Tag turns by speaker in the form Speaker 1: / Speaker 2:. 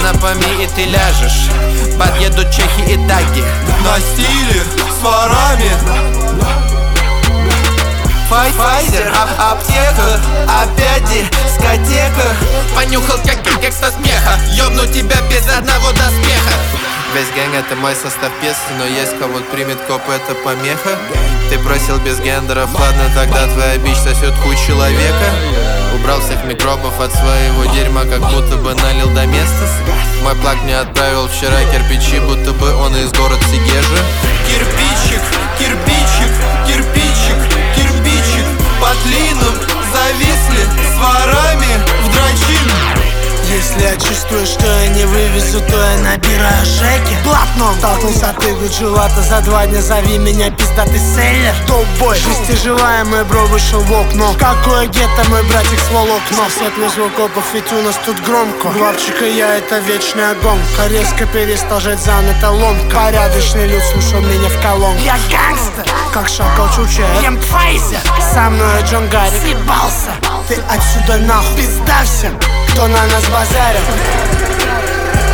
Speaker 1: напомни, и ты ляжешь. Подъедут чехи и даги
Speaker 2: на стиле с ворами.
Speaker 1: Файзер, аптека, опять дискотека. Понюхал как гангста смеха, ёбну тебя без одного доспеха. Весь гэнг это мой состав песни, но есть кого примет коп, это помеха. Ты просил без гендеров, ладно, тогда твоя бич сосет хуй человека. Убрал всех микробов от своего дерьма, как будто бы налил до места. Мой плак мне отправил вчера кирпичи, будто бы он из город Сегежи.
Speaker 2: Кирпичик, кирпичик, кирпичик, кирпичик. Под клином зависли с ворами в дрочину.
Speaker 3: Если я чувствую, что я не вывезу, то я набираю шеки. Блатном толкнулся ты, гуджевато за 2 дня. Зови меня пиздатый селлер. Топ-бой, жизнь мой бро вышел в окно. Какое гетто, мой братик сволок. Но светлый звук копов, ведь у нас тут громко. Главчика я, это вечная гонка. Резко перестал жать занята ломка. Порядочный люд слушал меня в колонке. Я гангстер, как шакал Чуче. Ем Файзер, со мной Джон Гарри. Съебался, ты отсюда нахуй. Пизда всем, кто на нас базарит.